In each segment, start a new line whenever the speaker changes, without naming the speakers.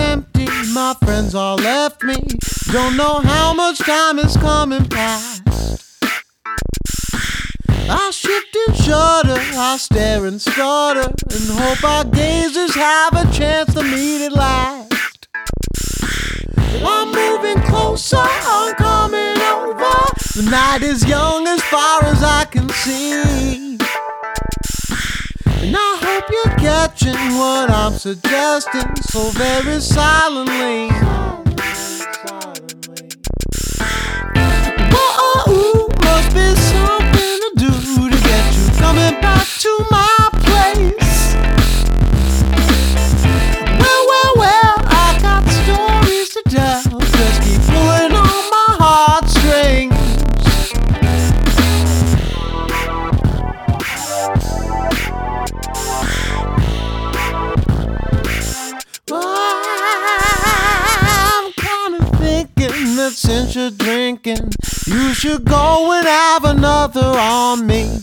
empty, my friends all left me. Don't know how much time is coming past. I shift and shudder, I stare and stutter, and hope our gazes have a chance to meet at last. I'm moving closer, I'm coming over. The night is young as far as I can see, and I hope you're catching what I'm suggesting so very silently. Whoa, must be something to do to get you coming back to my place. Well, I got stories to tell. Just keep pulling on my heartstrings. I'm kinda thinking that since you're drinking, you should go and have another on me.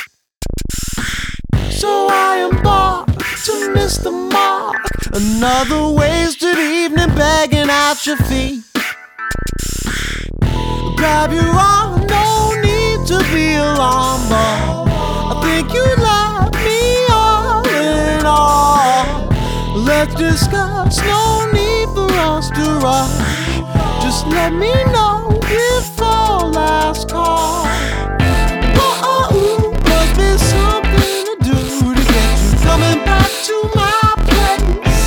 So I embark to miss the mark. Another wasted evening begging at your feet. Grab your arm, no need to be alarmed, but I think you love me all in all. Let's discuss, no need for us to rush. Just let me know before last call. Whoa, must be something to do to get you coming back to my place.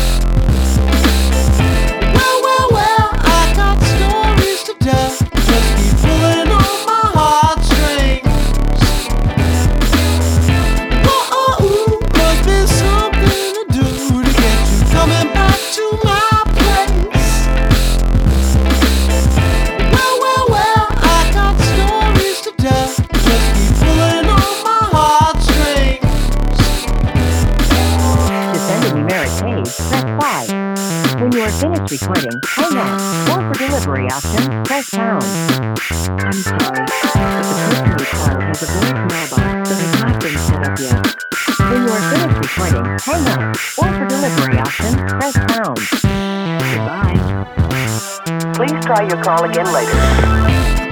Well, I got stories to tell. Just keep pulling on my heartstrings. Whoa, must be something to do to get you coming back to my place. Well, I got stories to tell. Just keep pulling on my heartstrings.
To send a numeric page, press 5. When you are finished recording, hang up, or for delivery option, press pound. I'm sorry, but the person you called has a voicemail box that has not been set up yet. When you are finished recording, hang up, or for delivery option, press pound. Goodbye. Please try your call again later.